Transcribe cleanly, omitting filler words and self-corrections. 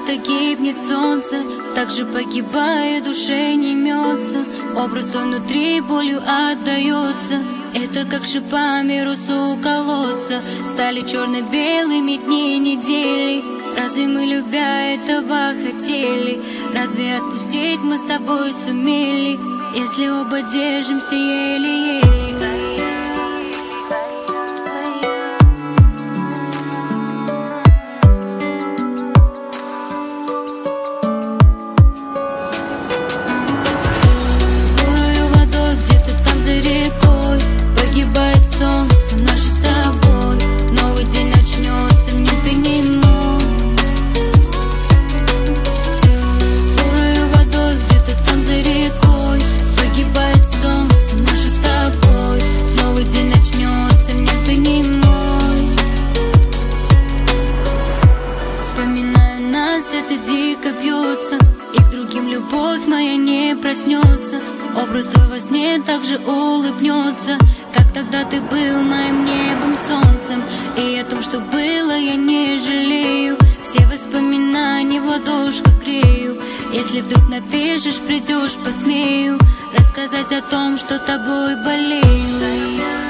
будто гибнет солнце, так же погибая, душе не имется. Образ твой внутри болью отдается. Это как шипами росу колодца. Стали черно-белыми дни недели. Разве мы, любя, этого хотели? Разве отпустить мы с тобой сумели, если оба держимся еле-еле? Погибает солнце наше с тобой. Новый день начнется, в нем ты не мой. Бурою водой где-то там за рекой. Погибает солнце наше с тобой. Новый день начнется, в нем ты не мой. Вспоминаю нас, сердце дико бьется, и к другим любовь моя не проснется. Образ твой во сне также улыбнется, как тогда ты был моим небом, солнцем. И о том, что было, я не жалею. Все воспоминания в ладошках грею. Если вдруг напишешь, придешь, посмею рассказать о том, что тобой болею.